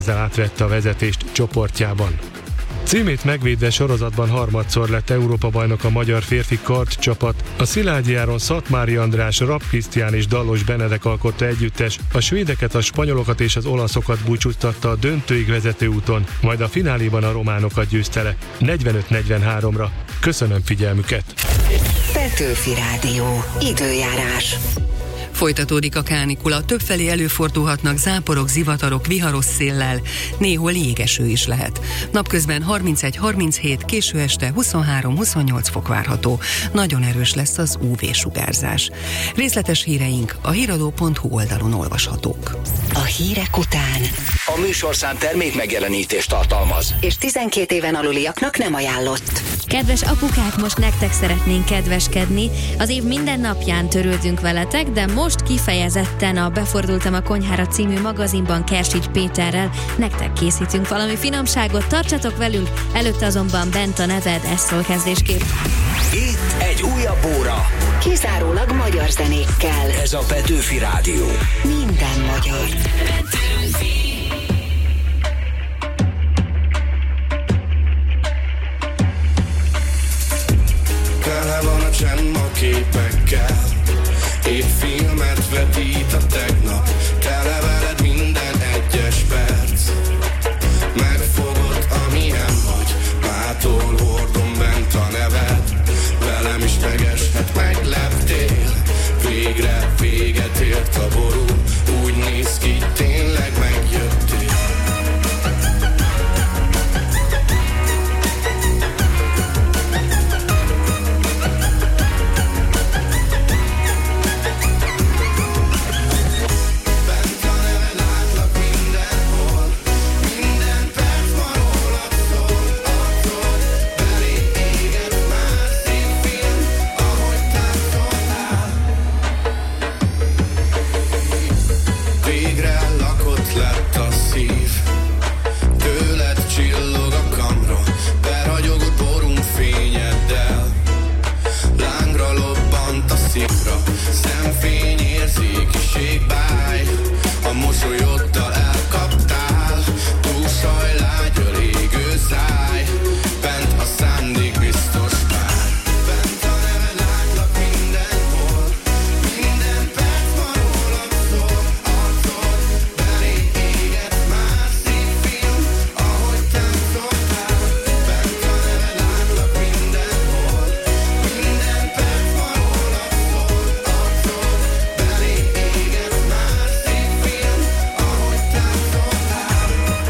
ezzel átvette a vezetést csoportjában. Címét megvédve sorozatban harmadszor lett Európa-bajnok a magyar férfi kardcsapat. A Szilágyi Áron Szatmári András, Rapp Krisztián és Dallos Benedek alkotta együttes, a svédeket, a spanyolokat és az olaszokat búcsúztatta a döntőig vezető úton, majd a fináléban a románokat győzte le 45-43-ra. Köszönöm figyelmüket! Petőfi Rádió. Időjárás. Folytatódik a kánikula, többfelé előfordulhatnak záporok, zivatarok, viharos széllel, néhol jégeső is lehet. Napközben 31-37, késő este 23-28 fok várható. Nagyon erős lesz az UV-sugárzás. Részletes híreink a híradó.hu oldalon olvashatók. A hírek után A műsorszám termék megjelenítést tartalmaz. és 12 éven aluliaknak nem ajánlott. Kedves apukák, most nektek szeretnénk kedveskedni. Az év minden napján törődünk veletek, de most kifejezetten a Befordultam a konyhára című magazinban Kersics Péterrel nektek készítünk valami finomságot, tartsatok velünk, előtte azonban bent a neved, ez szól kezdésképp. Itt egy újabb óra. Kizárólag magyar zenékkel. Ez a Petőfi Rádió. Minden magyar. Tele van a csend a képekkel, épp filmet vetít a tegnap. Tele veled minden egyes perc, megfogod amilyen vagy. Mától hordom bent a neved, velem is megeshet, megleptél. Végre véget ért a ború, úgy néz ki, tényleg megjöttél. Szemfény, érzékiség, báj, a mosolyoddal elkaptál. Túlsaj, lágy, légő száj, bent a szándék biztos már. Bent a neved látlak mindenhol, minden perc ma rólad szól. Arcod belé éget már, szívfilm, ahogy táncoltál. Bent a neved látlak mindenhol, minden perc ma rólad szól. Belé éget már, szívfilm, ahogy táncoltál.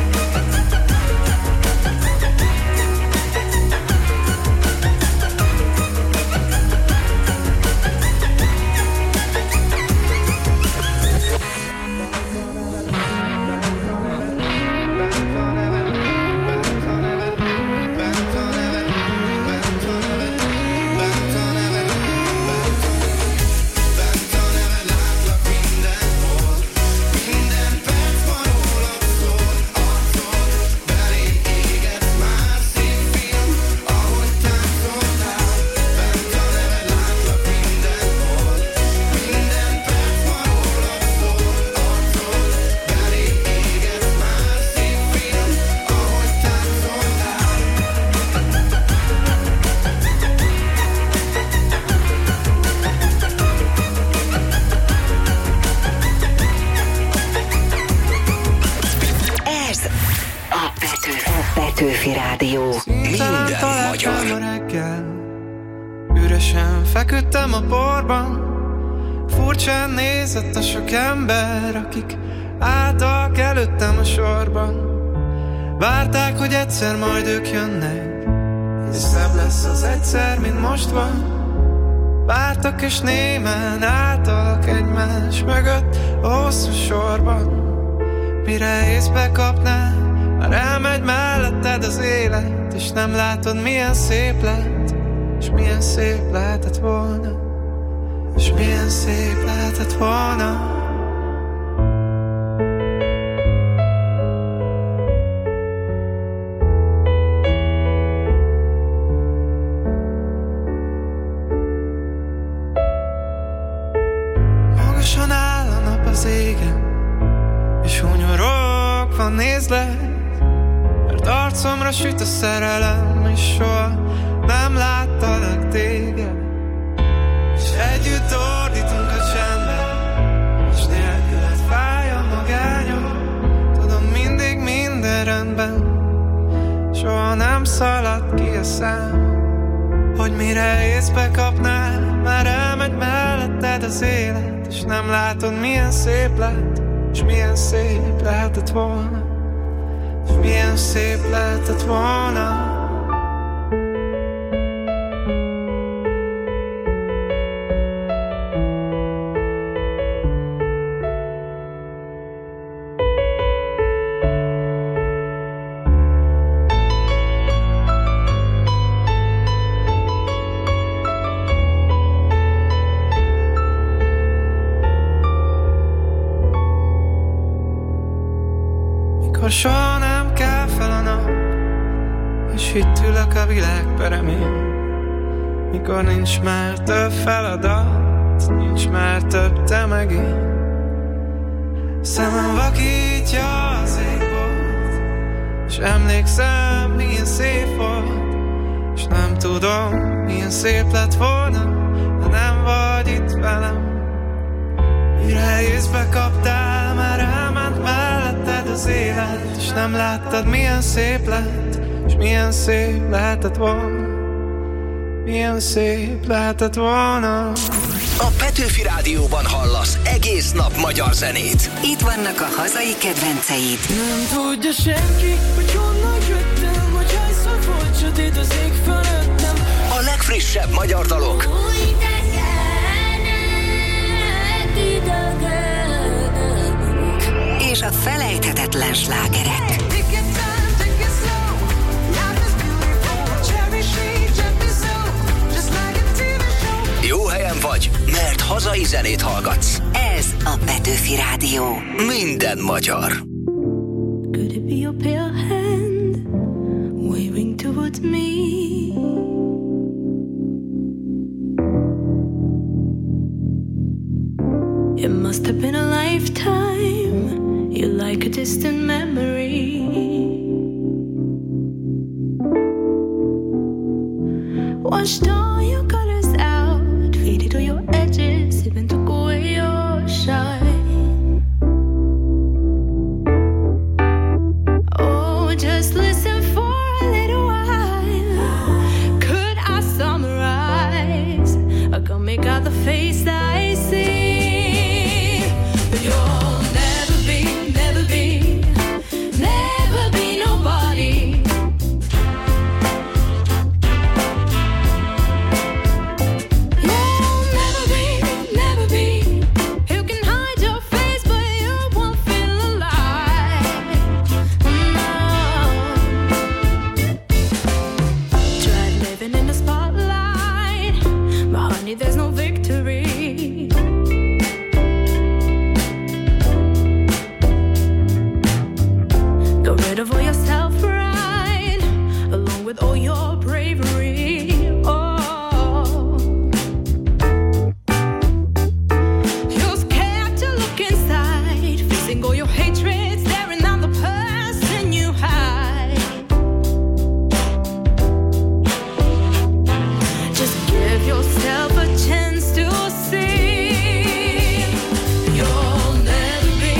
Ez a Petőfi Rádió. Minden magyar. Reggel, üresen feküdtem a porban, furcsán nézett a sok ember, akik álltak előttem a sorban. Várták, hogy egyszer majd ők jönnek, és szebb lesz az egyszer, mint most van. Vártak és némán álltak egymás mögött a hosszú sorban. Mire észbe kapnál, már elmegy melletted az élet, és nem látod, milyen szép lett, és milyen szép lehetett volna, és milyen szép lehetett volna. Magasan áll a nap az égen, és hunyorogva nézlek, mert arcomra süt a szerelem, és soha nem láttalak téged. És együtt ordítunk a csendben, és nélküled fáj a magányom. Tudom, mindig minden rendben, soha nem szalad ki a szám. Hogy mire észbe kapnál, már elmegy melletted az élet, és nem látod, milyen szép lett, és milyen szép lehetett volna, és milyen szép lehetett volna. Soha nem kell fel a nap, és itt ülök a világ peremén. Mikor nincs már több feladat, nincs már több te meg én. Szemem vakítja az égbolt, és emlékszem, milyen szép volt, és nem tudom, milyen szép lett volna, ha nem vagy itt velem. Mire észbe kaptál, már elment melletted az élet, és nem láttad, milyen szép lett, és milyen szép lehetett volna, milyen szép lehetett volna. A Petőfi Rádióban hallasz egész nap magyar zenét. Itt vannak a hazai kedvenceid. Nem tudja senki, hogy honnan jöttem, hogy hányszor volt sötét az ég fölöttem. A legfrissebb magyar dalok. És a felejthetetlen slágerek. Jó helyen vagy, mert hazai zenét hallgatsz. Ez a Petőfi Rádió. Minden magyar. Could it be your pale hand waving towards me? It must have been a lifetime. You're like a distant memory. Washed all your colors out, faded all your edges, even took away your shine. Oh, just listen for a little while. Could I summarize? I can't make out the face that I see. You'll never be nobody. You'll never be. You can hide your face, but you won't feel alive. No. Tried living in the spotlight, but honey, there's no victory. Rid of all your self-pride, along with all your bravery. Oh, you're scared to look inside, facing all your hatred, staring down the person you hide. Just give yourself a chance to see. You'll never be.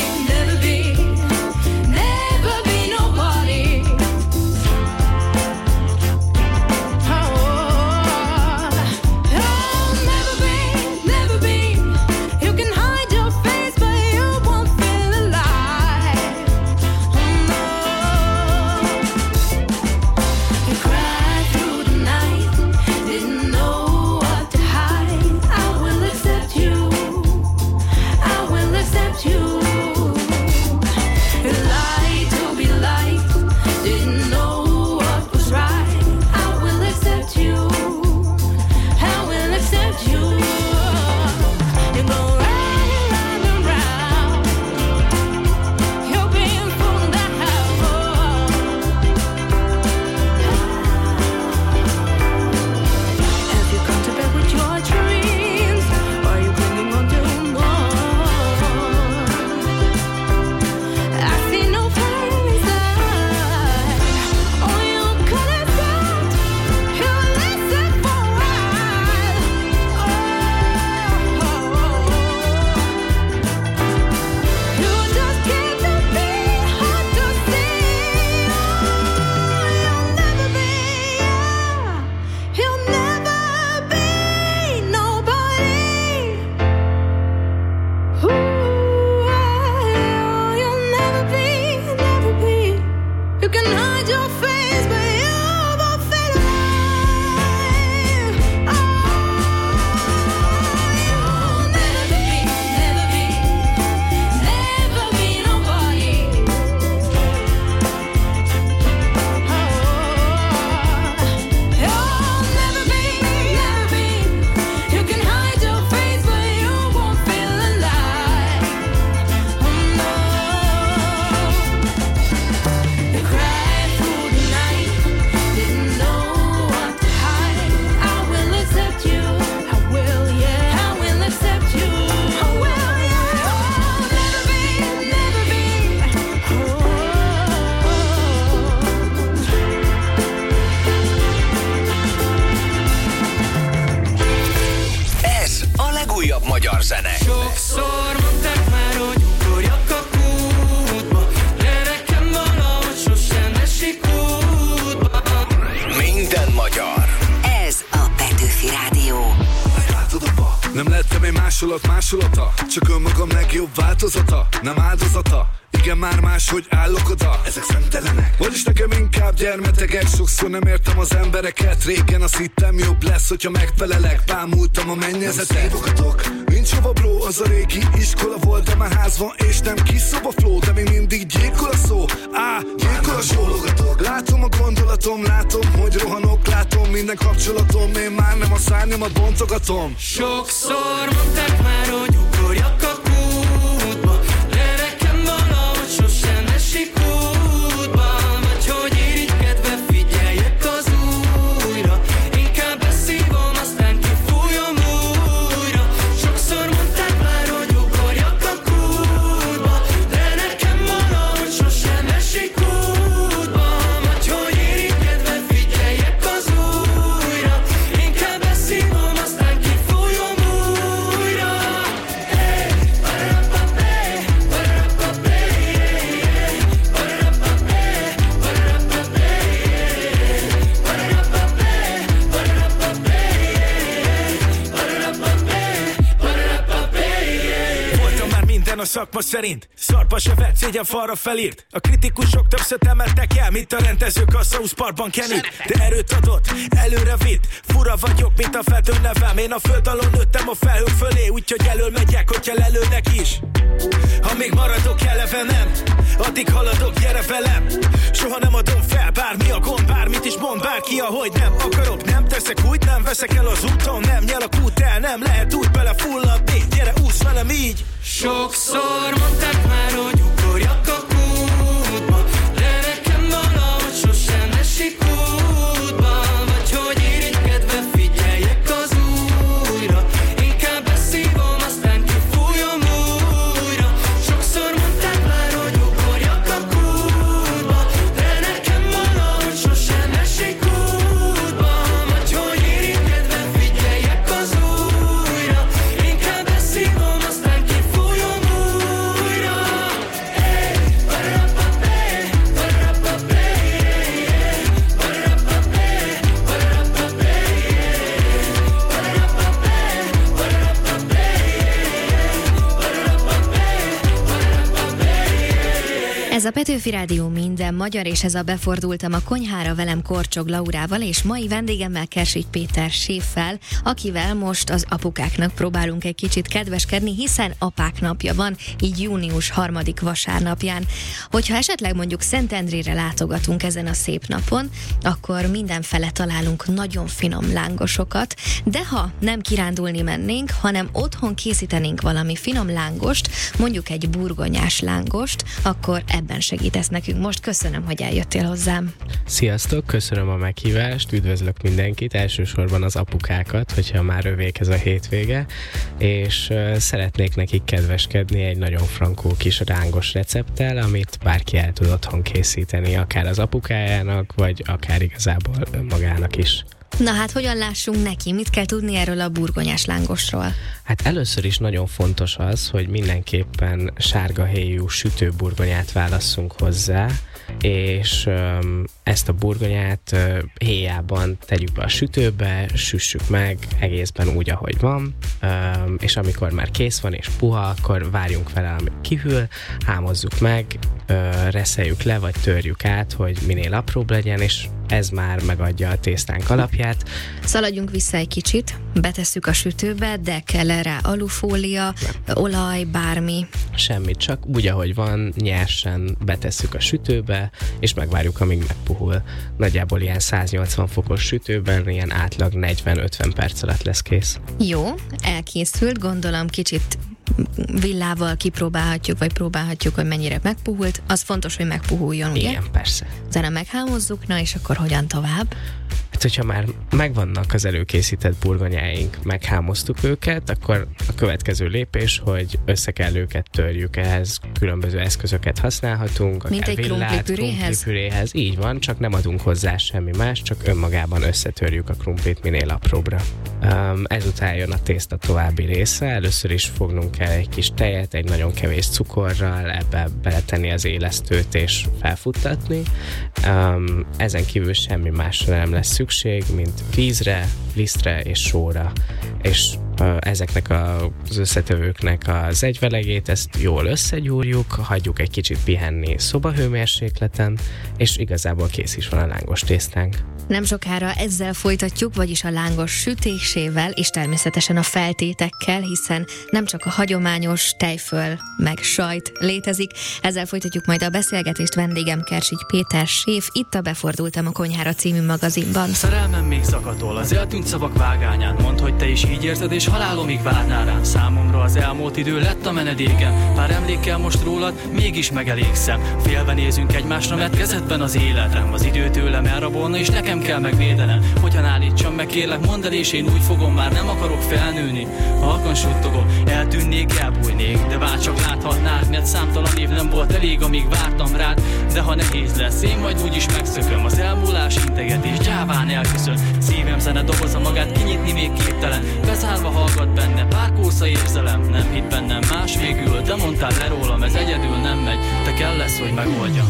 másolata, csak önmagam legjobb változata, nem áldozata. Igen, már máshogy állok oda, ezek szemtelenek. Vagyis nekem inkább gyermetegek, sokszor nem értem az embereket. Régen azt hittem jobb lesz, hogyha megfelelek. Bámultam a mennyezetet, szívogatok. Nincs hova bro, az a régi iskola volt, de már ház van és nem kis szoba flow. De még mindig gyilkol a szó, gyilkol a sólogatok. Látom a gondolatom, látom, hogy rohanok. Látom minden kapcsolatom, én már nem a szárnyamat bontogatom. Sokszor mondták már, hogy ugorjak a kútba, de nekem valahogy sosem esik útba. Vagy hogy irigykedve figyeljek az újra, inkább beszívom, aztán kifújom újra. Sokszor mondták már, hogy ugorjak a kútba, de nekem valahogy sosem esik útba. Vagy hogy irigykedve figyeljek az újra, inkább beszívom, aztán kifújom újra. Voltam már minden a szakma szerint, szarba se vett, szégyen falra felírt. A kritikusok többször emeltek el, mint a rendezők a South Parkban Kennyt. De erőt adott, előre vitt, fura vagyok, mint a feltő nevem. Én a föld alól nőttem a felhők fölé, úgyhogy elől megyek, hogyha lelőnek is. Ha még maradok eleve nem, addig haladok, gyere velem. Soha nem adom fel, bármi a gond, bármit is mond bárki, ahogy nem akarok. Nem teszek úgy, nem veszek el az úton, nem nyel a kút el, nem lehet úgy belefulladni. Gyere, úsz velem így. Sokszor mondták már, hogy ugorjak a kútba, de nekem valahogy sosem esik útba. Vagy hogy irigykedve figyeljek az újra, inkább beszívom, aztán kifújom újra. Sokszor mondták már, hogy ugorjak a kútba, de nekem valahogy sosem esik útba. Vagy hogy irigykedve figyeljek az újra, inkább beszívom, aztán kifújom újra. Ez a Petőfi Rádió minden magyar, és ez a Befordultam a konyhára, velem Korcsog Laurával, és mai vendégemmel Kersich Péter séffel, akivel most az apukáknak próbálunk egy kicsit kedveskedni, hiszen apák napja van, így június 3. vasárnapján. Hogyha esetleg mondjuk Szentendrére látogatunk ezen a szép napon, akkor mindenfele találunk nagyon finom lángosokat, de ha nem kirándulni mennénk, hanem otthon készítenénk valami finom lángost, mondjuk egy burgonyás lángost, akkor ebben segítesz nekünk. Most köszönöm, hogy eljöttél hozzám. Sziasztok, köszönöm a meghívást, üdvözlök mindenkit, elsősorban az apukákat, hogyha már övék ez a hétvége, és szeretnék nekik kedveskedni egy nagyon frankó kis rángos recepttel, amit bárki el tud otthon készíteni, akár az apukájának, vagy akár igazából magának is. Na hát, hogyan lássunk neki? Mit kell tudni erről a burgonyás lángosról? Hát először is nagyon fontos az, hogy mindenképpen sárga héjú sütőburgonyát válasszunk hozzá, és ezt a burgonyát héjában tegyük be a sütőbe, süssük meg egészben úgy, ahogy van, és amikor már kész van és puha, akkor várjunk vele, amíg kihűl, hámozzuk meg, reszeljük le, vagy törjük át, hogy minél apróbb legyen, és ez már megadja a tésztánk alapját. Szaladjunk vissza egy kicsit, betesszük a sütőbe, de kell rá alufólia, olaj, bármi? Semmit, csak úgy, ahogy van, nyersen betesszük a sütőbe, és megvárjuk, amíg megpuhul. Nagyjából ilyen 180 fokos sütőben, ilyen átlag 40-50 perc alatt lesz kész. Jó, elkészült, gondolom kicsit villával kipróbálhatjuk, vagy próbálhatjuk, hogy mennyire megpuhult. Az fontos, hogy megpuhuljon, ugye? Igen, persze. Utána meghámozzuk, na és akkor hogyan tovább? Hát, hogyha már megvannak az előkészített burgonyáink, meghámoztuk őket, akkor a következő lépés, hogy össze kell őket törjük, ehhez különböző eszközöket használhatunk, mint egy krumplipüréhez? Így van, csak nem adunk hozzá semmi más, csak önmagában összetörjük a krumplit minél apróbbra. Ezután jön a tészta további része, először is fognunk kell egy kis tejet, egy nagyon kevés cukorral, ebbe beletenni az élesztőt és felfuttatni. Ezen kívül semmi másra nem lesz szükség, mint vízre, lisztre és sóra. És ezeknek az összetevőknek az egyvelegét, ezt jól összegyúrjuk, hagyjuk egy kicsit pihenni szobahőmérsékleten, és igazából kész is van a lángos tésztánk. Nem sokára ezzel folytatjuk, vagyis a lángos sütésével, és természetesen a feltétekkel, hiszen nem csak a hagyományos tejföl meg sajt létezik. Ezzel folytatjuk majd a beszélgetést. Vendégem Kersics Péter séf, itt a Befordultam a konyhára című magazinban. Szerelmem még zakatol az eltűnt szavak vágányán. Mondd, hogy te is így érzed, és halálomig várnál rám. Számomra az elmúlt idő lett a menedékem. Pár emlékkel most rólad mégis megelégszem. Félve nézünk egymásra, mert kezedben az életem. Az idő tőlem elrabolna, és nekem kell megvédenem. Hogyan állítsam meg, kérlek, mondd el, és én úgy fogom, már nem akarok felnőni. Halkan suttogom, eltűnnék, elbújnék, de bár csak láthatnád, mert számtalan év nem volt elég, amíg vártam rád. De ha nehéz lesz, én majd úgyis megszököm. Az elmúlás integetés gyáván elköszön. Szívem zene doboza magát kinyitni még képtelen. Beszállva hallgat benne, pár kósza érzelem. Nem hitt bennem más végül, de mondtál le rólam, ez egyedül nem megy. Te kell lesz, hogy megoldjam.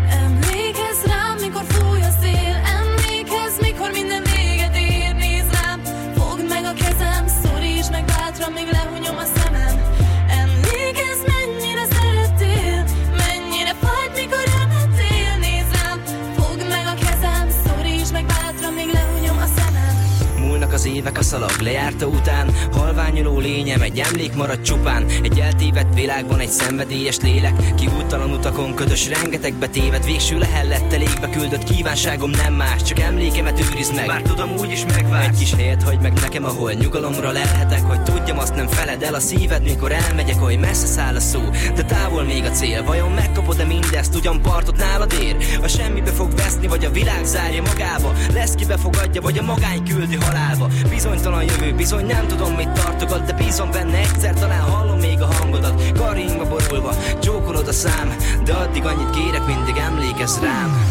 Emlékezz rám, mikor fúj a szél. Emlékezz, mikor minden véget ér. Nézd rám, fogd meg a kezem, szorítsd meg bátran, még lehunyom a szemem. Emlékezz, mennyire szerettél, mennyire fájt, mikor elmentél. Nézd rám, fogd meg a kezem, szorítsd meg bátran, még lehunyom a szemem. Múlnak az évek a szalag lejárta után, halványuló lényem egy emlék marad csupán. Egy eltévedt világban egy szenvedélyes lélek, ki úttalan utakon ködös, rengetegbe téved. Végső lehel lett elégbe küldött kívánságom nem más, csak emlékemet őrizd meg, bár tudom úgyis megvársz. Egy kis helyet hagy meg nekem, ahol nyugalomra lelhetek, hogy tudjam, azt nem feled el a szíved, mikor elmegyek, hogy messze száll a szó, de távol még a cél. Vajon megkapod-e mindezt, ugyan partot nálad ér? A semmibe fog veszni, vagy a világ zárja magába? Lesz ki befogadja, vagy a magány küldi halálba? Bizonytalan jövő, bizony nem tudom mit tartogat, de bízom benne, egyszer talán hallom még a hangodat. Karjainkba borulva, csókolod a szám, de addig annyit kérek, mindig emlékezz rám.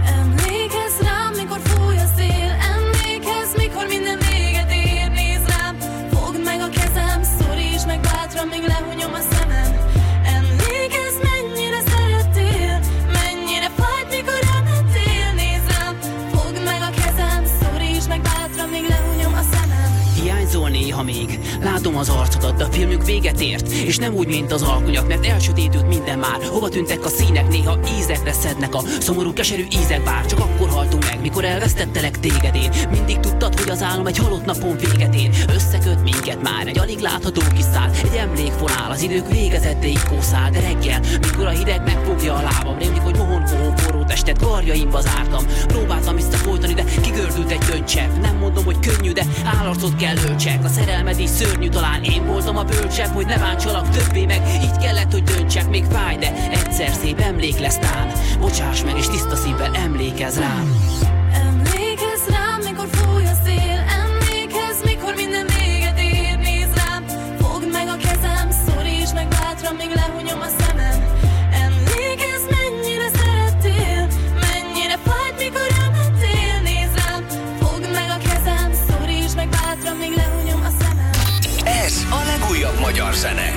Emlékezz rám, mikor fúj a szél. Emlékezz, mikor minden véget ér. Nézd rám, fogd meg a kezem, szorítsd meg bátran, még lehunyom a szemem. Emlékezz, mennyire szerettél, mennyire fájt, mikor elmentél. Nézd rám, fogd meg a kezem, szorítsd meg bátran, még lehunyom a szemem. Hiányzol néha még, látom az arcodat, de a filmünk véget ért, és nem úgy, mint az alkonyak, mert elsötétült minden már. Hova tűntek a színek, néha ízekre szednek a szomorú, keserű ízek, bár csak akkor haltunk meg, mikor elvesztettelek téged én. Mindig tudtad, hogy az álom egy halott napon véget ér. Összeköt minket már egy alig látható kis szál, egy emlékfonál, az idők végezettéig kószál. De reggel, mikor a hideg megfogja a lábam, rémlik, hogy mohon forró testet karjaimba zártam. Próbáltam visszafolytani, de kigördült egy döntsebb. Nem mondom, hogy könnyű, de állarcot kell öltsek. A szerelmed is szörnyű, talán én voltam a bölcsebb, hogy ne bántsalak többé meg. Így kellett, hogy döntsek, még fáj, de egyszer szép emlék lesz tán. Bocsáss meg, és tiszta szívvel emlékezz rám. Emlékezz rám, mikor fúj a szél. Emlékezz, mikor minden véget ér. Nézd rám, fogd meg a kezem, szorítsd meg bátran, még lehunyom a szemem. Emlékezz, mennyire szerettél, mennyire fájt, mikor elmentél. Nézd rám, fogd meg a kezem, szorítsd meg bátran, még lehunyom a szemem. Ez a legújabb magyar zene.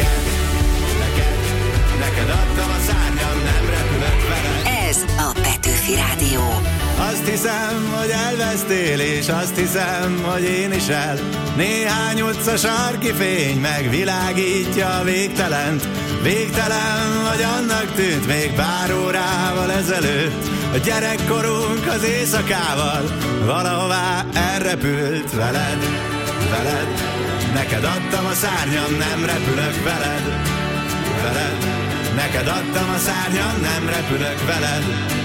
Neked adtam a szárnyam, nem repülök veled. Ez a Petőfi Rádió. Azt hiszem, hogy elvesztél, és azt hiszem, hogy én is el. Néhány utca sarki fény megvilágítja a végtelent. Végtelen vagy annak tűnt még pár órával ezelőtt. A gyerekkorunk az éjszakával valahová elrepült veled. Neked adtam a szárnyam, nem repülök veled. Neked adtam a szárnyam, nem repülök veled.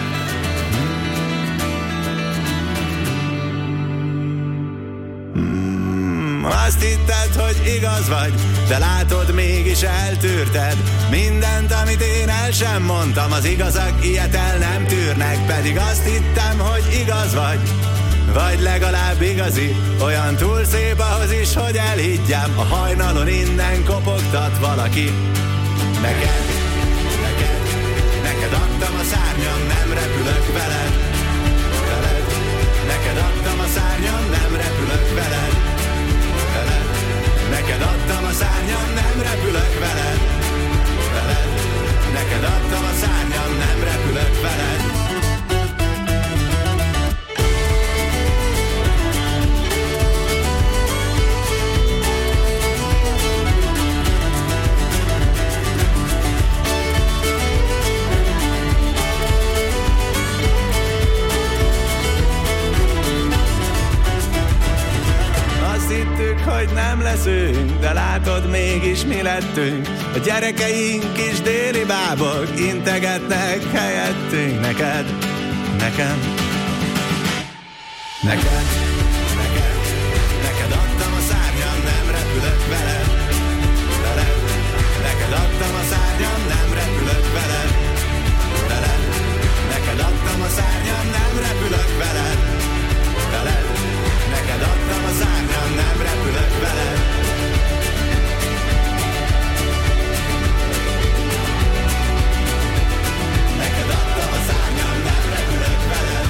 Azt hitted, hogy igaz vagy, de látod, mégis eltűrted mindent, amit én el sem mondtam. Az igazak ilyet el nem tűrnek, pedig azt hittem, hogy igaz vagy legalább igazi. Olyan túl szép ahhoz is, hogy elhiggyem. A hajnalon innen kopogtat valaki. Neked adtam a szárnyam, nem repülök veled. Neked adtam a szárnyam, nem repülök veled. Neked adtam a szárnyam, nem repülök veled. Neked adtam a szárnyam, nem repülök veled. nem leszünk, de látod, mégis mi lettünk. A gyerekeink is déli bábok integetnek helyettünk. Neked, nekem, neked, neked, neked adtam a szárnyam, nem repülök veled, veled. Neked adtam a szárnyam, nem repülök veled, veled. Neked adtam a szárnyam, nem repülök veled, veled. Neked adtam a szárnyam, nem repülök veled. Neked adtam a szárnyam, nem repülök veled.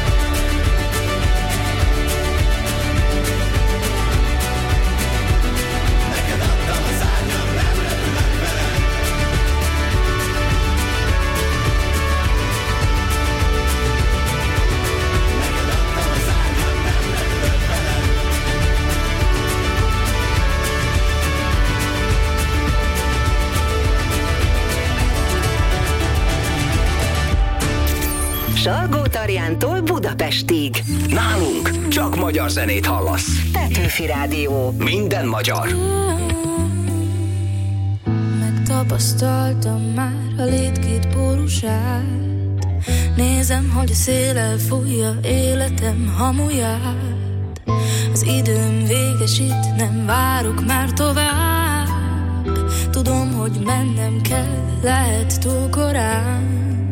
Neked adtam a szárnyam, nem repülök veled. Salgótarjántól Budapestig. Nálunk csak magyar zenét hallasz. Petőfi Rádió. Minden magyar. Megtapasztaltam már a létkét pórusát. Nézem, hogy a széllel fújja életem hamuját. Az időm végesít, nem várok már tovább. Tudom, hogy mennem kell, lehet túl korán.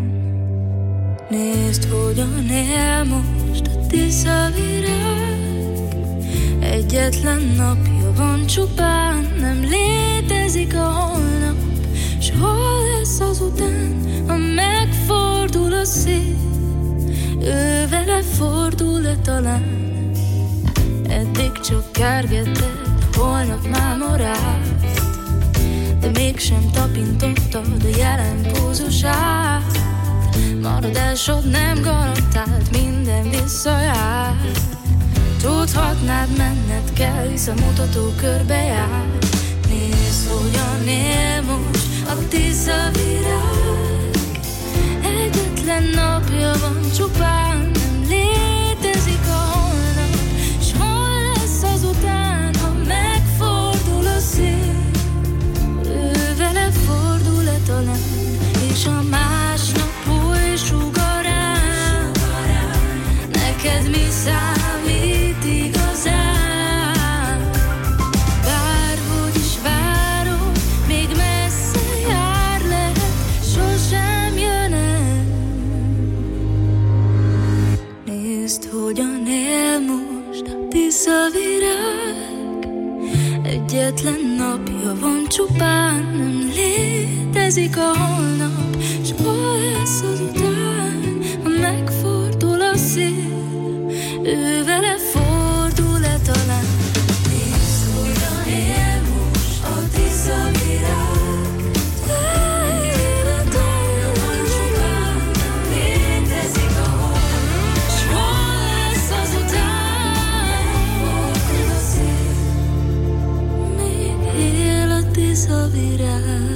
Nézd, hogyan él most a Tiszavirág. Egyetlen napja van csupán, nem létezik a holnap. S hol lesz azután, ha megfordul a szél? Ő vele fordul-e talán? Eddig csak kergetett, holnap már marált. De mégsem tapintottad a jelen pózusát. Maradásod nem garantált, minden visszajár. Tudhatnád, menned kell, hisz a mutató körbe jár. Nézd, hogyan él most a Tiszavirág. Egyetlen napja van csupán, nem létezik a holnap. S hol lesz azután, ha megfordul a szél? Ő vele fordul-e talán, és a másnap sugarán, neked mi számít igazán? Bárhogy is várok, még messze jár, lehet, sosem jön el. Nézd, hogyan él most a Tiszavirág. Egyetlen napja van csupán, nem létezik a holnap. S hol lesz azután, ha megfordul a szél? Ő vele fordul-e talán? Nézd, hogyan él most a Tiszavirág. Életem van csupán, nem létezik a holnap. S hol lesz azután, megfordul a szél? Még él a Tiszavirág.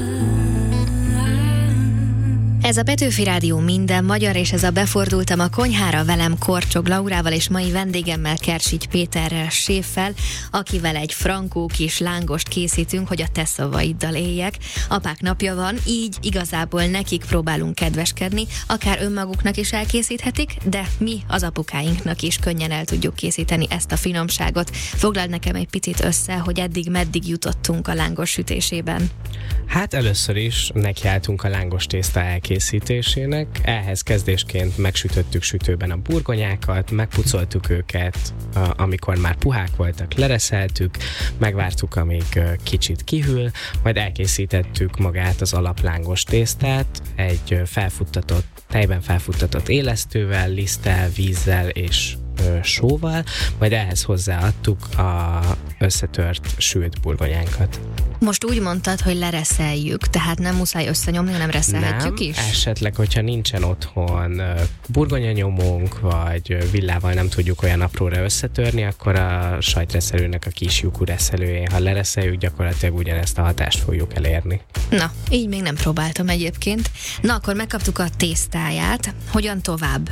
Ez a Petőfi Rádió minden magyar, és ez a Befordultam a konyhára, velem Korcsog Laurával és mai vendégemmel Kersics Péterrel, séffel, akivel egy frankó kis lángost készítünk, hogy a te szavaiddal éljek. Apák napja van, így igazából nekik próbálunk kedveskedni, akár önmaguknak is elkészíthetik, de mi az apukáinknak is könnyen el tudjuk készíteni ezt a finomságot. Foglald nekem egy picit össze, hogy eddig meddig jutottunk a lángos sütésében. Hát először is nekiálltunk a lángos tészta elkészítésének. Ehhez kezdésként megsütöttük sütőben a burgonyákat, megpucoltuk őket, amikor már puhák voltak, lereszeltük, megvártuk, amíg kicsit kihűl, majd elkészítettük magát az alaplángos tésztát egy tejben felfuttatott élesztővel, liszttel, vízzel és sóval, majd ehhez hozzáadtuk a összetört sült burgonyánkat. Most úgy mondtad, hogy lereszeljük, tehát nem muszáj összenyomni, hanem reszelhetjük is? Esetleg, hogyha nincsen otthon burgonyanyomónk, vagy villával nem tudjuk olyan apróra összetörni, akkor a sajtreszelőnek a kis lyukú reszelőjén, ha lereszeljük, gyakorlatilag ugyanezt a hatást fogjuk elérni. Na, így még nem próbáltam egyébként. Na, akkor megkaptuk a tésztáját. Hogyan tovább?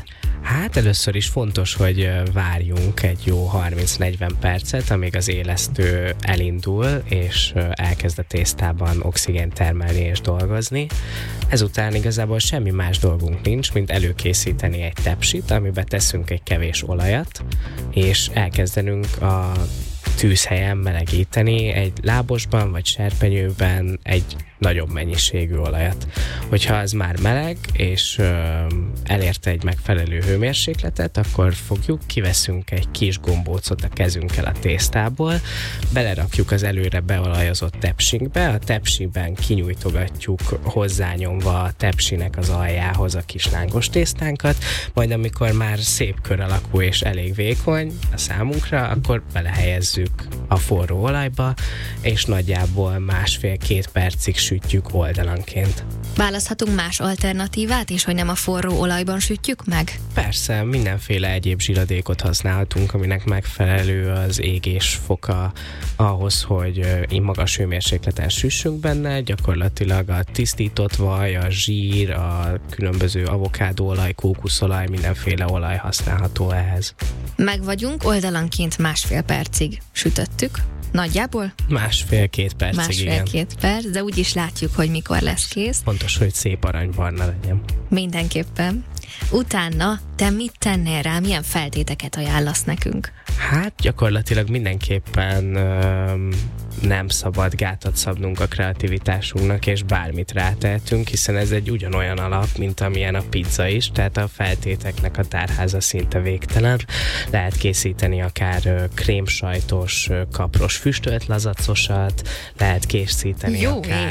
Hát először is fontos, hogy várjunk egy jó 30-40 percet, amíg az élesztő elindul, és elkezd a tésztában oxigént termelni és dolgozni. Ezután igazából semmi más dolgunk nincs, mint előkészíteni egy tepsit, amiben teszünk egy kevés olajat, és elkezdenünk a tűzhelyen melegíteni egy lábosban vagy serpenyőben egy nagyobb mennyiségű olajat. Hogyha az már meleg, és elérte egy megfelelő hőmérsékletet, akkor fogjuk, kiveszünk egy kis gombócot a kezünkkel a tésztából, belerakjuk az előre beolajozott tepsinkbe, a tepsiben kinyújtogatjuk hozzányomva a tepsinek az aljához a kis lángos tésztánkat, majd amikor már szép kör alakú és elég vékony a számunkra, akkor belehelyezzük a forró olajba, és nagyjából 1,5-2 percig sütjük oldalanként. Választhatunk más alternatívát is, hogy nem a forró olajban sütjük meg? Persze, mindenféle egyéb zsiradékot használhatunk, aminek megfelelő az égés foka ahhoz, hogy magas hőmérsékleten süssünk benne. Gyakorlatilag a tisztított vaj, a zsír, a különböző avokádóolaj, kókuszolaj, mindenféle olaj használható ehhez. Meg vagyunk, oldalanként 1,5 percig sütöttük. Nagyjából? 1,5-2 percig, igen. 1,5-2 perc, de úgy is látjuk, hogy mikor lesz kész. Fontos, hogy szép aranybarna legyen. Mindenképpen. Utána te mit tennél rá, milyen feltéteket ajánlasz nekünk? Hát gyakorlatilag mindenképpen nem szabad gátat szabnunk a kreativitásunknak, és bármit rátehetünk, hiszen ez egy ugyanolyan alap, mint amilyen a pizza is, tehát a feltéteknek a tárháza szinte végtelen. Lehet készíteni akár krémsajtos, kapros füstölt lazacosat, lehet készíteni jó akár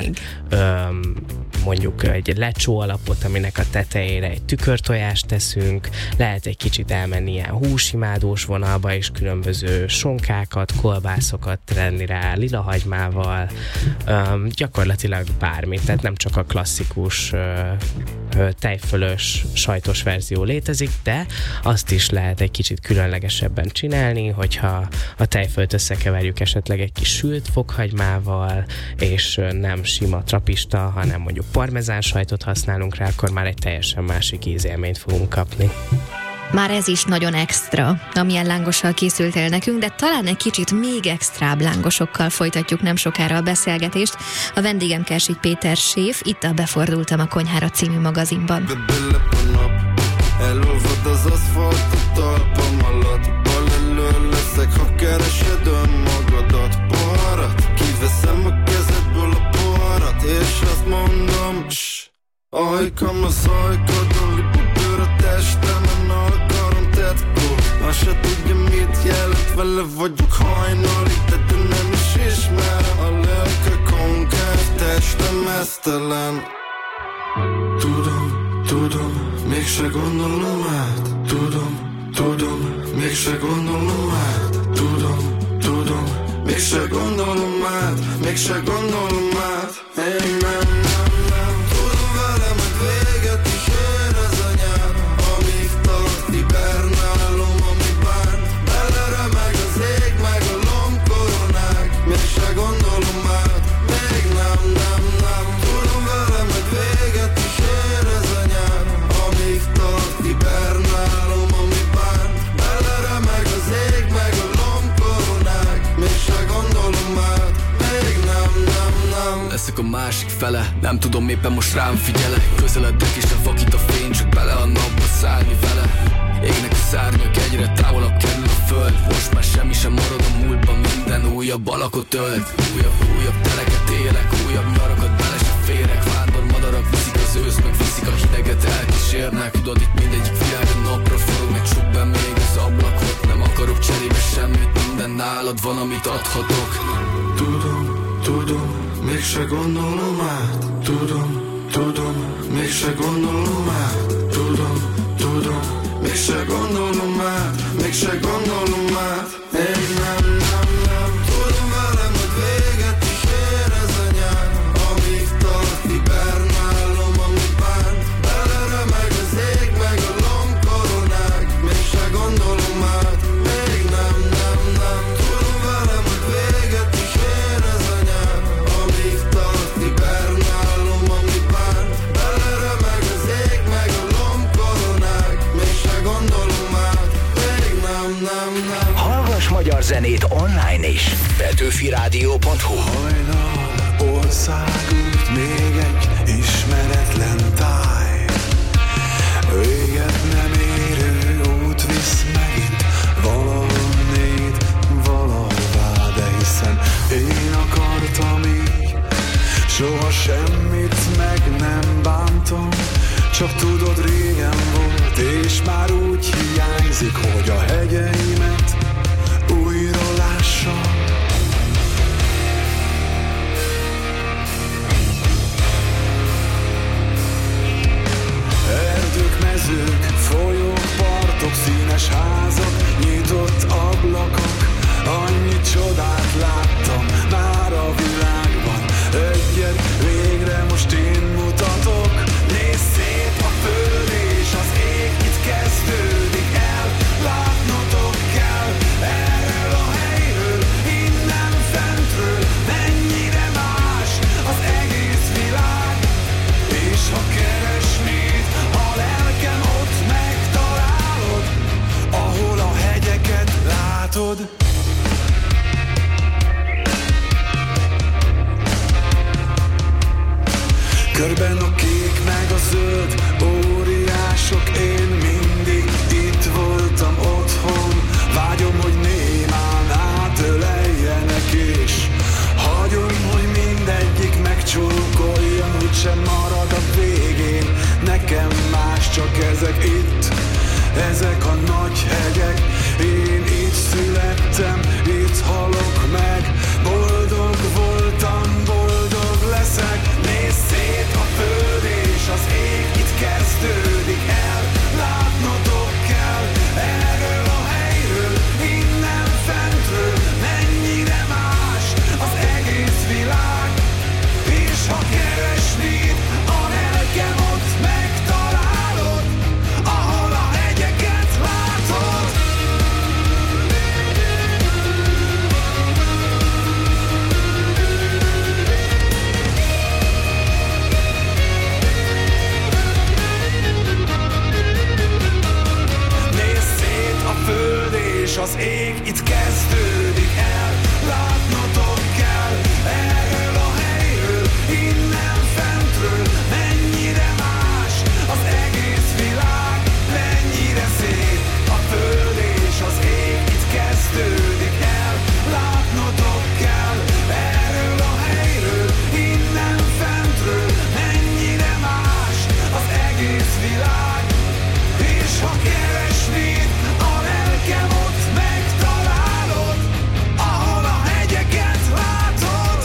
mondjuk egy lecsó alapot, aminek a tetejére egy tükörtojást teszünk, lehet egy kicsit elmenni ilyen húsimádós vonalba, és különböző sonkákat, kolbászokat tenni rá, lilahagymával, gyakorlatilag bármit, tehát nem csak a klasszikus tejfölös sajtos verzió létezik, de azt is lehet egy kicsit különlegesebben csinálni, hogyha a tejfölt összekeverjük esetleg egy kis sült fokhagymával, és nem sima trapista, hanem mondjuk parmezán sajtot használunk rá, akkor már egy teljesen másik ízélményt fogunk kapni. Már ez is nagyon extra, amilyen lángossal készültél nekünk, de talán egy kicsit még extrább lángosokkal folytatjuk nem sokára a beszélgetést. A vendégem Kersich Péter séf, itt a Befordultam a konyhára című magazinban. Elolvad az aszfalt a talpam alatt, bal elől leszek, ha keresed önmagadat. Poharat, kiveszem a kezedből a poharat, és azt mondom, a hajkam az ajkadon, lipodőr a testemen, a karom tetkó. Azt se tudja mit jelent, vele vagyok hajnalig, de nem is ismerem. A lelke konkáv, testem esztelen. Tudom, mégse gondolom át. Tudom, mégse gondolom át. Tudom, mégse gondolom át. Mégse gondolom át. Én nem. Tudom velem, hogy véget is ér ez a nyár. Amíg tart, hibernálom, ami bán. Beleremeg az ég, meg a lombkoronák. Mégse gondolom át. Még nem. Tudom velem, hogy véget is ér ez a nyár. Amíg tart, hibernálom, ami bán. Beleremeg az ég, meg a lombkoronák. Mégse gondolom át. Még nem. Leszek a másik fele, nem tudom, éppen most rám figyelek. Közeledek és ne vakít a fény, csak bele a napba szállni vele. Égnek a szárnyak, egyre távolabb kerül a föld. Most már semmi sem marad a múltban, minden újabb alakot ölt. Újabb teleket élek, újabb nyarakat bele se férek. Vándor madarak viszik az ősz, meg viszik a hideget, elkísérnek. Tudod, itt mindegyik világ a napra forog, meg csuk be még az ablakot. Nem akarok cserébe semmit, minden nálad van, amit adhatok. Tudom, mégse gondolom át. Tudom, mégse gondolom át. Tudom, mégse gondolom át. Mégse gondolom át. Én nem. Tudom velem, hogy véget is ér ez a nyár. Amíg tart, hibernálom, ami bán. Beleremeg az ég, meg a lombkoronák. Mégse gondolom át. Még nem. Tudom velem, hogy véget is ér ez a nyár. Amíg tart, hibernálom, ami bán. Beleremeg az ég, meg a lombkoronák. magyar zenét online is. Petőfiradio.hu. Hajnal, országút, még egy ismeretlen táj. Véget nem érő út visz megint valahonnét, valahová, de hiszen én akartam így. Soha semmit meg nem bántom, csak tudod, régen volt, és már úgy hiányzik, hogy a hegyeimet újra lássam. Erdők, mezők, folyók, partok, színes házak, nyitott ablakok, annyi csodát láttam már a világban. Egyet végre most én mutatok. Nézz szét a föld és az ég, itt kezdődik el. Látnotok kell erről a helyről, innen fentről, mennyire más az egész világ. És ha keresnéd, a lelkem ott megtalálod, ahol a hegyeket látod. Körben a kék meg a zöld, óriások, én mindig itt voltam otthon. Vágyom, hogy némán átöleljenek, és hagyom, hogy mindegyik megcsókoljon, úgysem marad a végén nekem más, csak ezek itt, ezek a nagy hegyek. Én itt születtem, itt halok meg, boldog voltam, boldog leszek. Nézz szét a föld és az ég, itt kezdődik el. Látnotok kell erről a helyről, innen fentről, mennyire más az egész világ. És ha keresnéd, a lelkem ott megtalálod, ahol a hegyeket látod. Föld és az ég, itt kezdődik el. Látnotok kell erről a helyről, innen fentről, mennyire más az egész világ, mennyire szép a föld és az ég, itt kezdődik el. Látnotok kell erről a helyről, innen fentről, mennyire más az egész világ. És ha keresnéd, nekem ott megtalálod, ahol a hegyeket látod.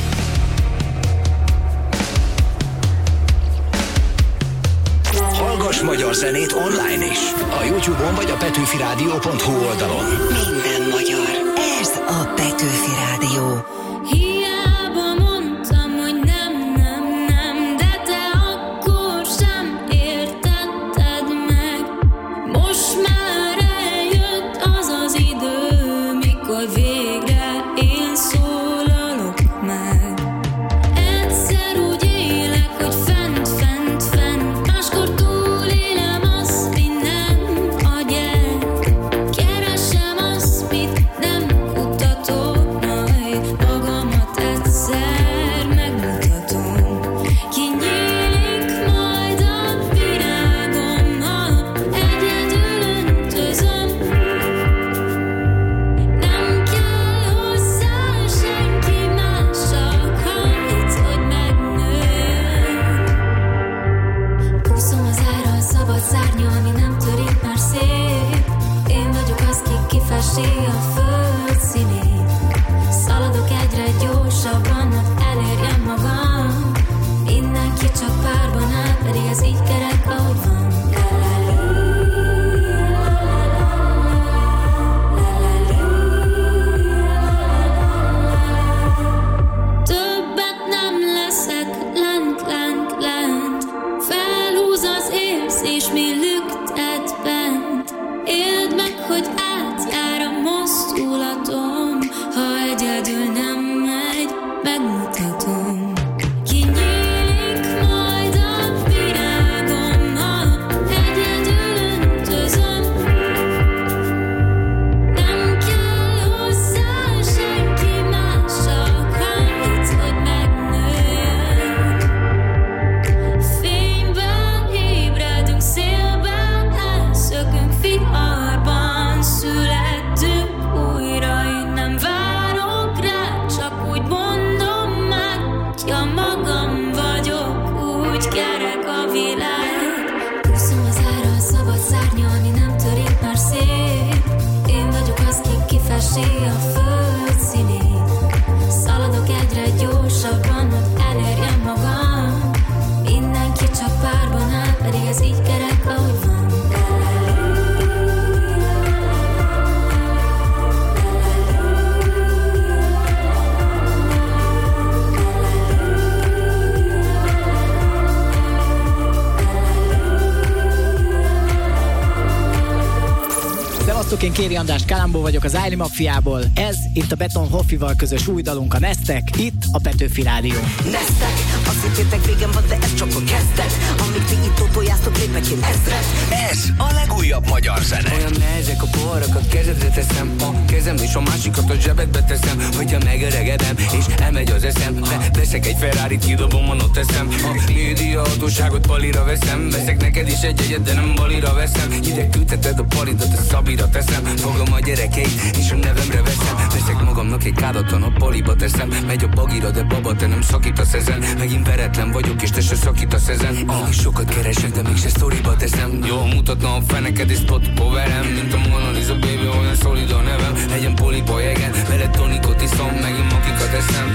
Hallgass magyar zenét online is. A YouTube-on vagy a petőfiradio.hu oldalon. Minden magyar. Ez a Petőfi Rádió. Hiába mondtam, hogy nem, nem, nem, de te akkor sem értetted meg. Most már eljött az az idő, mikor végre én szólalok meg. Egyszer úgy élek, hogy fent, fent, fent, máskor túlélem azt, mi nem a gyerek. Keresem azt, mit nem kutatok majd. Szevasztok, én Kéri András Kalambó vagyok az Ájli Mafiából. Ez itt a Beton Hoffival közös új dalunk a Neztek, itt a Petőfi Rádió. Neztek, azt hittétek végem van, de ez csak a kezdet. Amíg ti itt totójáztok, lépek én ezret. Ez a legújabb magyar zene. Olyan nehezek a poharak, a kezedre teszem, a kezem és a másikat a zsebedbe teszem. Hogyha megöregedem és elmegy az eszem, veszek egy Ferrarit, kidobom, ott teszem. A média hatóságot palira veszem, veszek neked is egy egyet, de nem balira veszem. Ide küldheted a palidat, a Szabira teszem. Fogom a gyerekeit és a nevemre veszem. Veszek magamnak egy kádatlan, a paliba teszem. Megy a bagira, de baba, te nem szakítasz ezen. Megint veretlen vagyok és te se szakítasz ezen. Sokat keresek, de mégse sztoriba teszem. Jól mutatna a feneked és spot coverem. Mint a Mona Lisa baby, olyan szolid a nevem. Legyen poliba jegen, veled tonikot iszom, megint makikat eszem.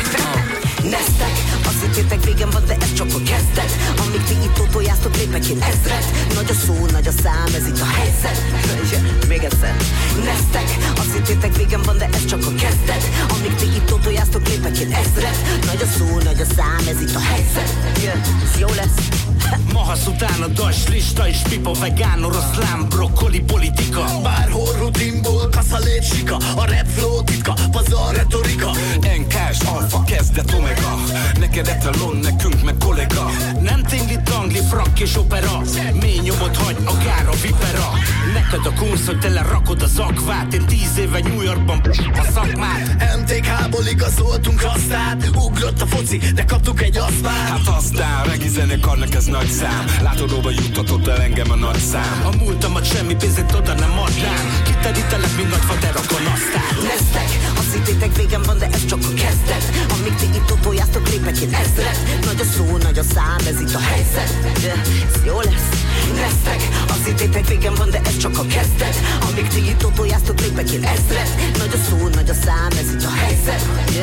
Neztek, azt hittétek végem van, de ez csak a kezdet. Amíg ti itt totójáztok, lépek én ezret. Nagy a szó, nagy a szám, ez itt a helyzet. Még egyszer. Neztek, azt hittétek végem van, de ez csak a kezdet. Amíg ti itt totójáztok, lépek én ezret. Nagy a szó, nagy a szám, ez itt a helyzet. Ez jó lesz. Mahasz után a das lista és pipa, vegán, oroszlán, brokkoli, politika. Bárhol rutinból kaszalét sika, a rap flow titka, pazar retorika. NK-s alfa, kezdet omega, neked etalon, nekünk meg kollega. Nem tingli, tangli, frak és opera, mély nyomot hagy, akár a vipera. Neked a kunsz, hogy tele rakod az akvát, én 10 éve New Yorkban a szakmát. MTK-ból igazoltunk aztán, ugrott a foci, de kaptuk egy aszfát. Hát aztán, regi zenekarnak ez nagy szám, látodóba juttatott el engem a nagy szám. A múltamat semmi pénzét oda nem adnám, kiterítelek, mint nagyfater a kanasztán. Neztek, azt hittétek végem van, de ez csak a kezdet. Amíg ti itt totójáztok, lépek én ezret. Nagy a szó, nagy a szám, ez itt a helyzet. Ez jó lesz. Neztek, azt hittétek végem van, de ez csak a kezdet. Amíg ti itt totójáztok, lépek én ezret. Nagy a szó, nagy a szám, ez itt a helyzet.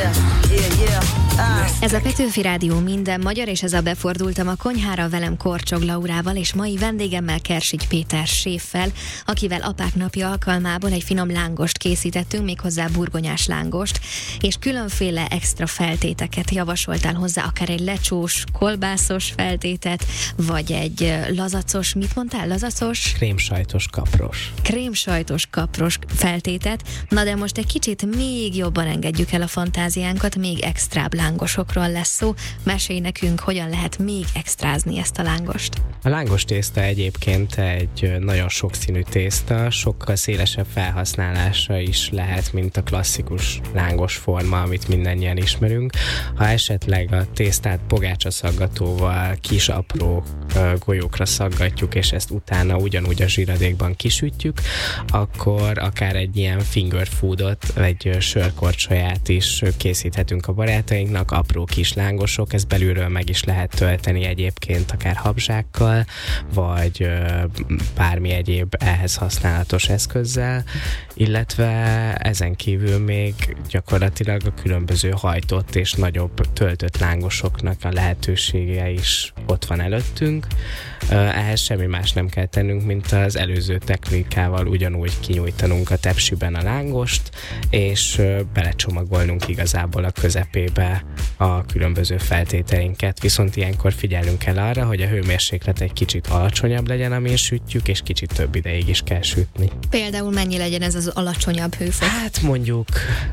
Ez a Petőfi Rádió minden magyar, és ez a Befordultam a konyhára, velem Korcsog Laurával, és mai vendégemmel Kersigy Péter séffel, akivel apák napja alkalmából egy finom lángost készítettünk, méghozzá burgonyás lángost, és különféle extra feltéteket javasoltál hozzá, akár egy lecsós, kolbászos feltétet, vagy egy lazacos, mit mondtál, lazacos? Krémsajtos kapros. Krémsajtos kapros feltétet. Na de most egy kicsit még jobban engedjük el a fantáziánkat, még extrább lángosokról lesz szó. Mesélj nekünk, hogyan lehet még extrázni ezt a lángost. A lángos tészta egyébként egy nagyon sokszínű tészta, sokkal szélesebb felhasználása is lehet, mint a klasszikus lángos forma, amit mindannyian ismerünk. Ha esetleg a tésztát pogácsaszaggatóval kis apró golyókra szaggatjuk, és ezt utána ugyanúgy a zsíradékban kisütjük, akkor akár egy ilyen finger foodot, egy sörkorcsolyát is készíthetünk a barátainknak, apró kis lángosok, ezt belülről meg is lehet tölteni egyébként akár habzsákkal, vagy bármi egyéb ehhez használatos eszközzel, illetve ezen kívül még gyakorlatilag a különböző hajtott és nagyobb töltött lángosoknak a lehetősége is ott van előttünk. Ehhez semmi más nem kell tennünk, mint az előző technikával ugyanúgy kinyújtanunk a tepsiben a lángost, és belecsomagolnunk igazából a közepébe a különböző feltételeinket. Viszont ilyenkor figyelünk kell arra, hogy a hőmérséklet egy kicsit alacsonyabb legyen, amin sütjük, és kicsit több ideig is kell sütni. Például mennyi legyen ez az alacsonyabb hőfok? Hát mondjuk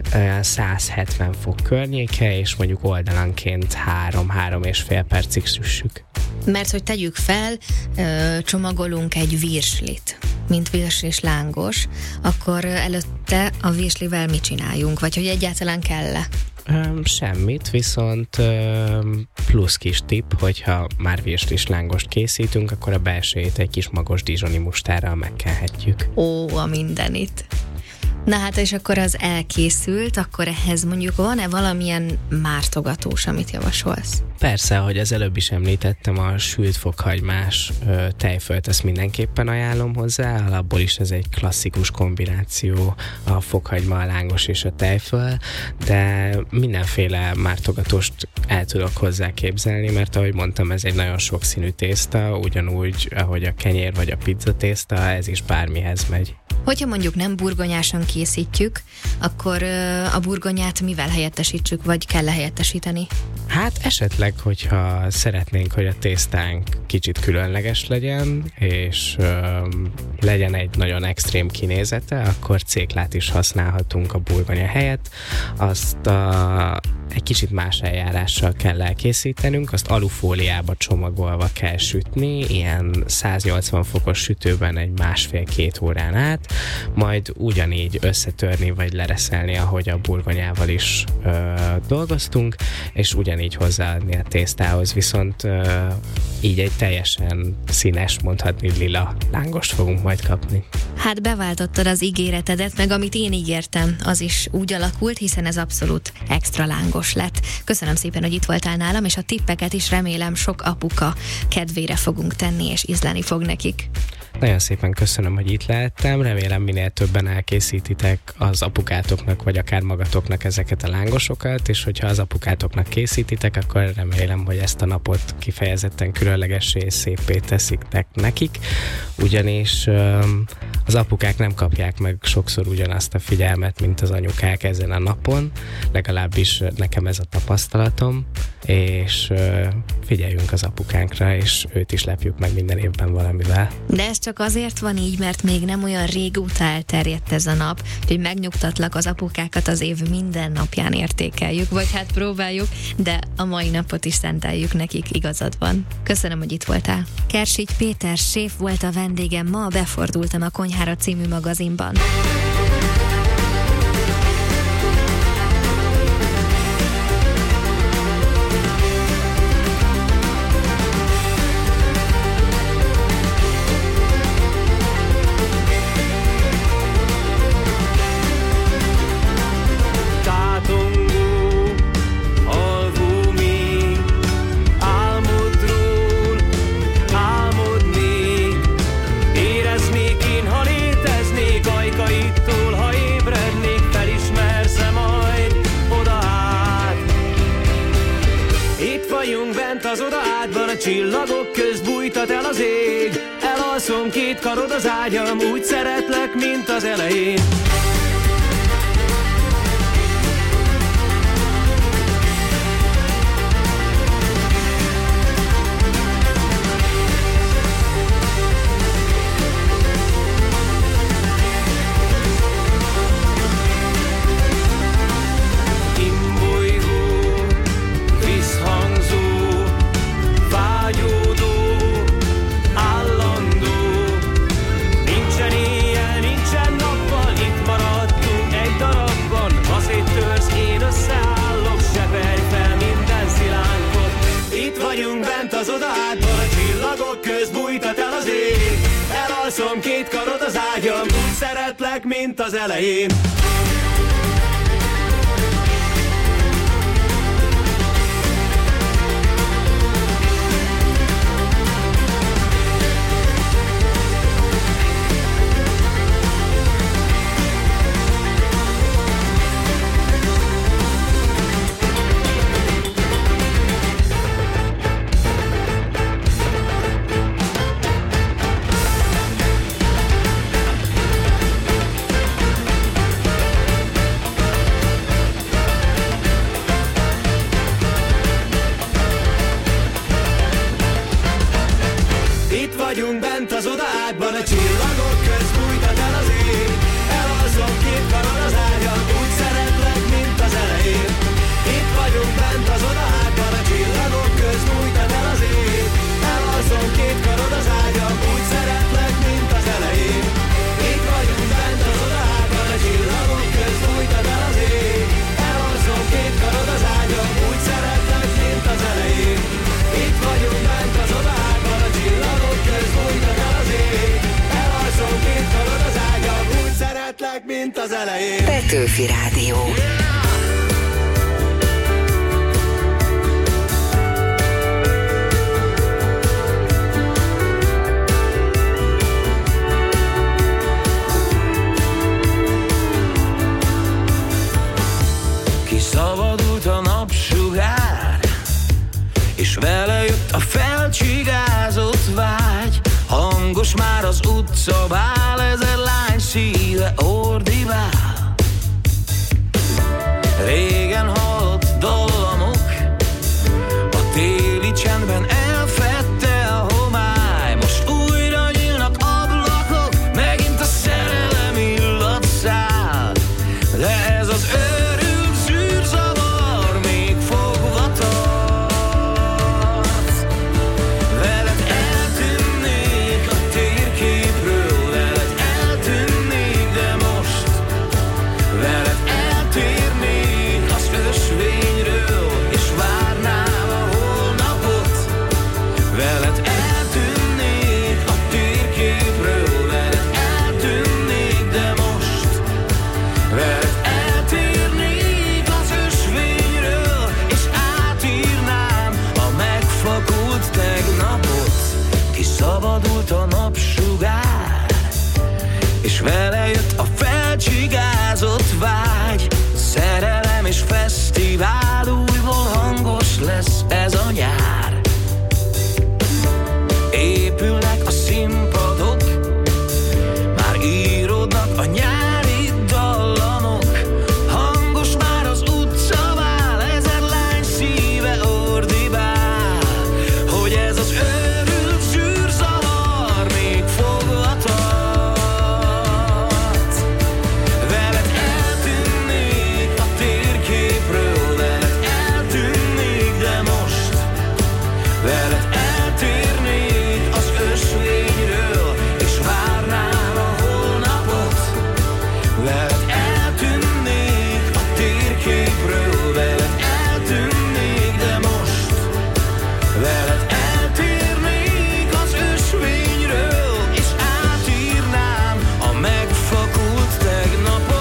170 fok környéke, és mondjuk oldalanként 3-3,5 percig süssük. Mert hogy tegyük fel, csomagolunk egy virslit, mint virslis lángos, akkor előtte a virslivel mit csináljunk? Vagy hogy egyáltalán kell-e? Semmit, viszont plusz kis tipp, hogyha már virslis lángost készítünk, akkor a belsejét egy kis magos dizsoni mustárral megkenhetjük. Ó, a mindenit! Na hát, és akkor az elkészült, akkor ehhez mondjuk van-e valamilyen mártogatós, amit javasolsz? Persze, ahogy az előbb is említettem, a sült fokhagymás tejfölt, ezt mindenképpen ajánlom hozzá, alapból is ez egy klasszikus kombináció, a fokhagyma, a lángos és a tejföl, de mindenféle mártogatóst el tudok hozzá képzelni, mert ahogy mondtam, ez egy nagyon sokszínű tészta, ugyanúgy, ahogy a kenyér vagy a pizza tészta, ez is bármihez megy. Hogyha mondjuk nem burgonyásan készítjük, akkor a burgonyát mivel helyettesítsük, vagy kell helyettesíteni? Hát esetleg, hogyha szeretnénk, hogy a tésztánk kicsit különleges legyen, és legyen egy nagyon extrém kinézete, akkor céklát is használhatunk a burgonya helyett. Azt egy kicsit más eljárással kell elkészítenünk, azt alufóliába csomagolva kell sütni, ilyen 180 fokos sütőben egy 1,5-2 órán át, majd ugyanígy összetörni vagy lereszelni, ahogy a burgonyával is dolgoztunk, és ugyanígy hozzáadni a tésztához, viszont így egy teljesen színes, mondhatni lila lángost fogunk majd kapni. Hát beváltottad az ígéretedet, meg amit én ígértem, az is úgy alakult, hiszen ez abszolút extra lángos lett. Köszönöm szépen, hogy itt voltál nálam, és a tippeket is remélem sok apuka kedvére fogunk tenni, és ízleni fog nekik. Nagyon szépen köszönöm, hogy itt lehettem, remélem minél többen elkészítitek az apukátoknak, vagy akár magatoknak ezeket a lángosokat, és hogyha az apukátoknak készítitek, akkor remélem, hogy ezt a napot kifejezetten különlegessé és széppé teszitek nekik, ugyanis az apukák nem kapják meg sokszor ugyanazt a figyelmet, mint az anyukák ezen a napon, legalábbis nekem ez a tapasztalatom, és figyeljünk az apukánkra, és őt is lepjük meg minden évben valamivel. De ez csak azért van így, mert még nem olyan régóta elterjedt ez a nap, hogy megnyugtatlak, az apukákat az év minden napján értékeljük, vagy hát próbáljuk, de a mai napot is szenteljük nekik, igazad van. Köszönöm, hogy itt voltál. Kersich Péter séf volt a vendégem, ma Befordultam a Konyhára című magazinban. Az odaátban a csillagok közt bújtat el az ég. Elalszom, két karod az ágyam, úgy szeretlek, mint az elején. Az odaátban a csillagok közt bújtat el az ég. Elalszom, két karod az ágyam, úgy szeretlek, mint az elején. Vagyunk bent az odaátban, a csillagok közt bújtat el az ég. Elalszom, két karod az ágyam, úgy szeretlek, mint az elején. Itt vagyunk bent az odaátban, a csillagok közt bújtat el az ég. Elalszom, két karod az ágyam, úgy szeretlek, mint az elején. Itt vagyunk bent az odaátban, a csillagok közt bújtat el az ég. Elalszom, két karod az ágyam, úgy szeretlek, mint az elején. Itt vagyunk bent az odaátban, a csillagok közt bújtat el az ég. Elalszom, két karod az ágyam, úgy szeretlek, mint az elején. Petőfi Rádió. Kiszabadult a napsugár, és vele jött a felcsigázott vágy. Hangos már az utca, bál ezer lány szíve ordibál. Régen hallott dallamok, a téli csendben elfedte a homály. Most újra nyílnak ablakok, megint a szerelem illat száll. De ez az őrült zűrzavar még fogva tart. Veled eltűnnék a térképről, veled eltűnnék, de most veled eltérnék az ösvényről, és várnám a holnapot. Veled eltűnnék a térképről, veled eltűnnék, de most veled eltérnék az ösvényről, és átírnám a megfakult tegnapot. Kiszabadult a napsugár, és vele jött a felcsigázott vágy. Szerelem és fesztivál, újból hangos lesz ez a nyár. Épülnek a színpadok, már íródnak a nyári dallamok. Hangos már az utcavál, ezer lány szíve ordibál, hogy ez az őrült zűrzavar még fogva tart. Veled eltűnnék a térképről, veled eltűnnék, de most veled eltérnék az ösvényről, és várnám a holnapot. Veled eltűnnék a térképről, veled eltűnnék, de most veled eltérnék az ösvényről, és átírnám a megfakult tegnapot.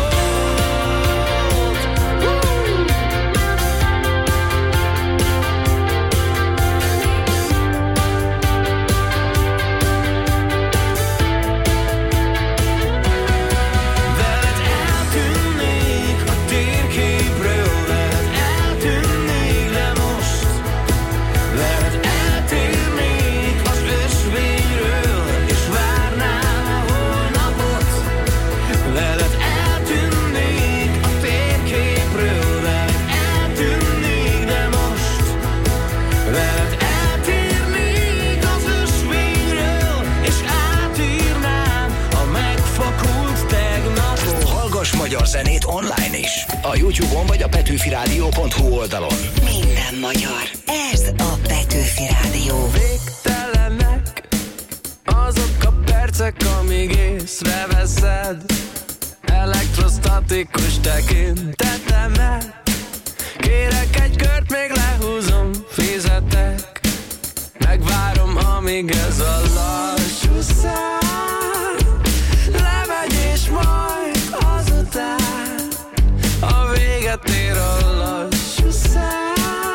Veled eltűnnék a térképről, veled eltűnnék, de most veled eltérnék az ösvényről, és várnám a holnapot. Veled eltűnnék a térképről, veled eltűnnék, de most veled eltérnék az ösvényről, és átírnám a megfakult tegnapot. Hallgass magyar zenét online is. A YouTube-on vagy a petőfiradio.hu oldalon. Minden magyar. Ez a Petőfi Rádió. Végtelenek azok a percek, amíg észreveszed elektrostatikus tekintetemet. Kérek egy kört, még lehúzom, fizetek. Megvárom, amíg ez a lassú szám lemegy, és majd azután a véget ér a lassú szám.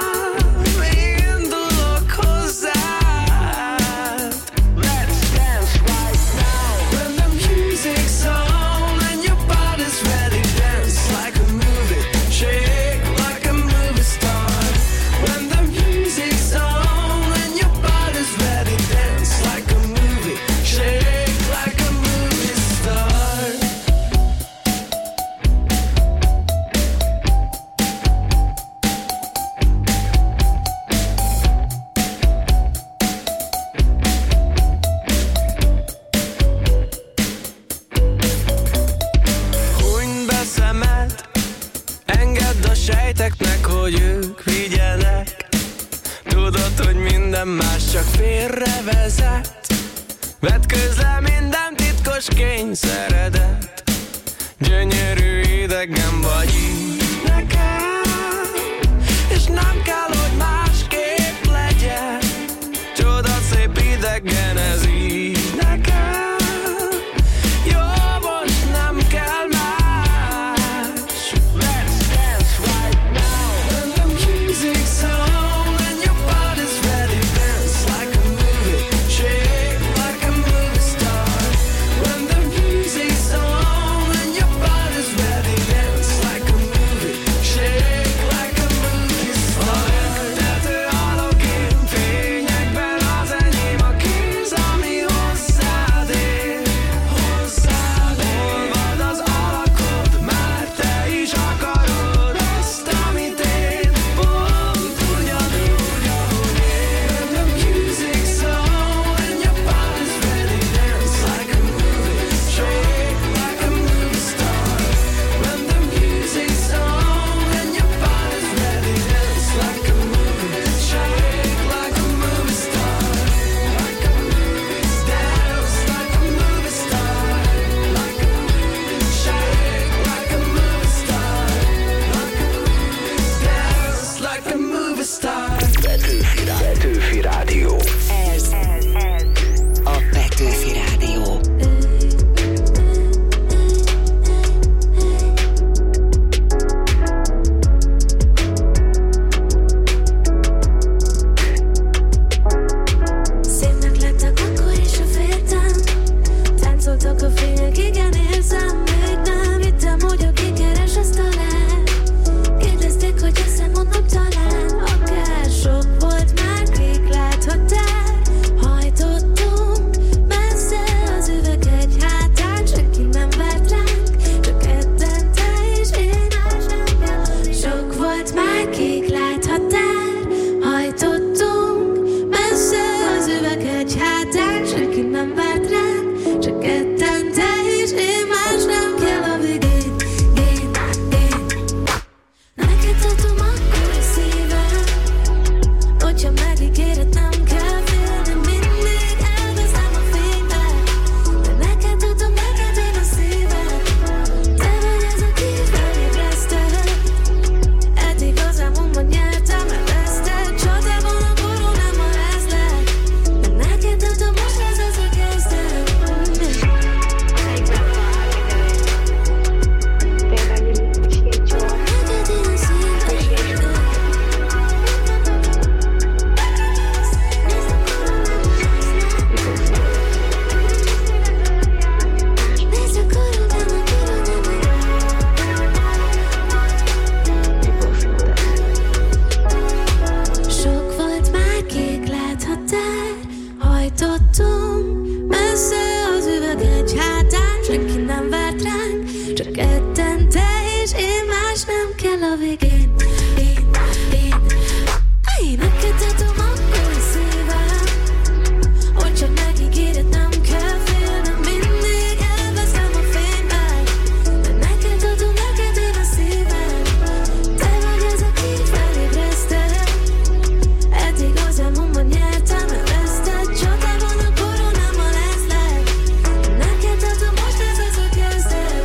Indulok hozzád. Let's dance right now. When the music's on and your body's ready, dance like a movie, shake like a movie star. When the music's on and your body's ready, dance like a movie, shake like a movie star. Hunyd be szemed, engedd a sejteknek, hogy ők vigyenek. Tudod, hogy minden más csak félrevezet. Vedd közle minden titkos kényszeredet. Gyönyörű idegen vagy így nekem, és nem kell, hogy másképp legyen. Csodaszép idegen ez így nekem. Jó, most nem kell más. Let's dance right now. When the music's on and your body's ready, dance like a movie, shake like a movie star. When the music's on and your body's ready, dance like a movie. ketten, te és én, más nem kell a végén. Én neked adom akkor a szívem, hogy csak megígéred, nem kell félnem, mindig elveszem a fényben, de neked adom, neked én a szívem. Te vagy az, aki felébreszted, eddig az elmúltban nyertem, elveszted, csatában a koronámmal ez lett. Neked adom, most ez az a kezdet.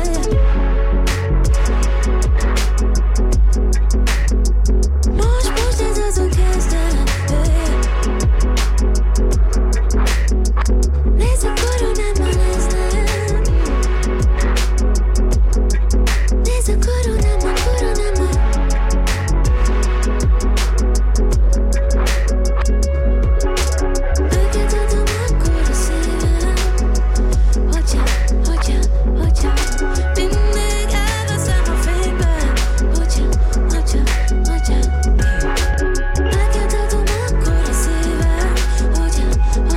Most ez az a kezdet. Nézd a koronámmal ez lett. Nézd a koronámmal. Neked adom akkor a szívem, hogyha mindig elveszem a fényben, hogyha neked adom akkor a szívem, hogyha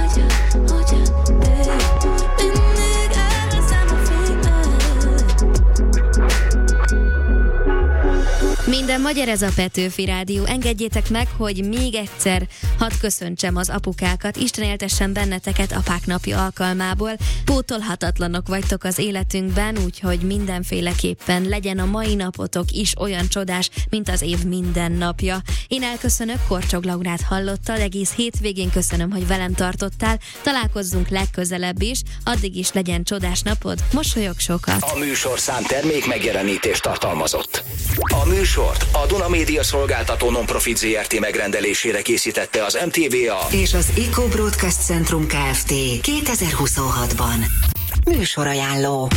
mindig elveszem a fényben. Minden magyar, ez a Petőfi Rádió. Engedjétek meg, hogy még egyszer hadd köszöntsem az apukákat, Isten éltessen benneteket apák napja alkalmából. Pótolhatatlanok vagytok az életünkben, úgyhogy mindenféleképpen legyen a mai napotok is olyan csodás, mint az év minden napja. Én elköszönök, Korcsog Laurát hallottad, egész hétvégén köszönöm, hogy velem tartottál. Találkozzunk legközelebb is, addig is legyen csodás napod, mosolyog sokat. A műsorszám termék megjelenítést tartalmazott. A műsort a Duna Média Szolgáltató Nonprofit Zrt. Megrendelésére készítette az MTVA és az Eco Broadcast Centrum Kft. 2026-ban. Műsorajánló.